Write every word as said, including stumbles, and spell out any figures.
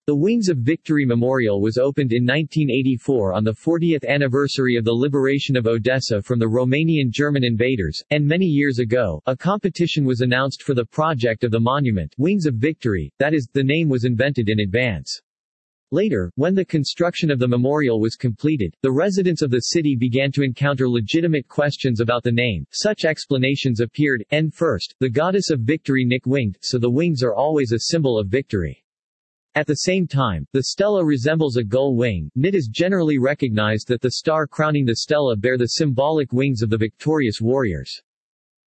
The Wings of Victory Memorial was opened in nineteen eighty-four on the fortieth anniversary of the liberation of Odessa from the Romanian German invaders, and many years ago, a competition was announced for the project of the monument, Wings of Victory, that is, the name was invented in advance. Later, when the construction of the memorial was completed, the residents of the city began to encounter legitimate questions about the name. Such explanations appeared, and first, the goddess of victory Nick winged, so the wings are always a symbol of victory. At the same time, the stela resembles a gull wing. It is generally recognized that the star crowning the stela bear the symbolic wings of the victorious warriors.